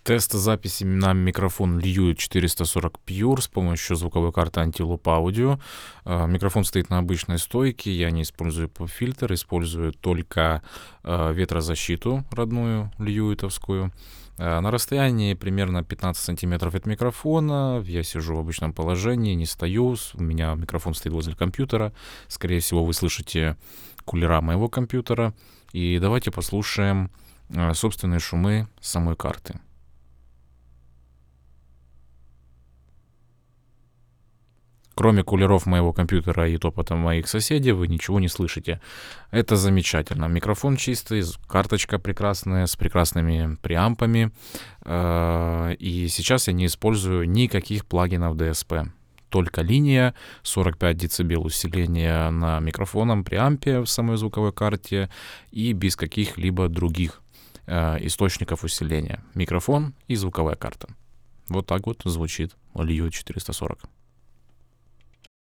Тест записи на микрофон Liu 440 Pure с помощью звуковой карты Antelope Audio. Микрофон стоит на обычной стойке, я не использую поп-фильтр, использую только ветрозащиту родную, льюитовскую. На расстоянии примерно 15 сантиметров от микрофона, я сижу в обычном положении, не стою, у меня микрофон стоит возле компьютера. Скорее всего, вы слышите кулера моего компьютера. И давайте послушаем собственные шумы самой карты. Кроме кулеров моего компьютера и топота моих соседей, вы ничего не слышите. Это замечательно. Микрофон чистый, карточка прекрасная, с прекрасными преампами. И сейчас я не использую никаких плагинов DSP. Только линия, 45 дБ усиления на микрофоном преампе в самой звуковой карте и без каких-либо других источников усиления. Микрофон и звуковая карта. Вот так вот звучит Liu 440.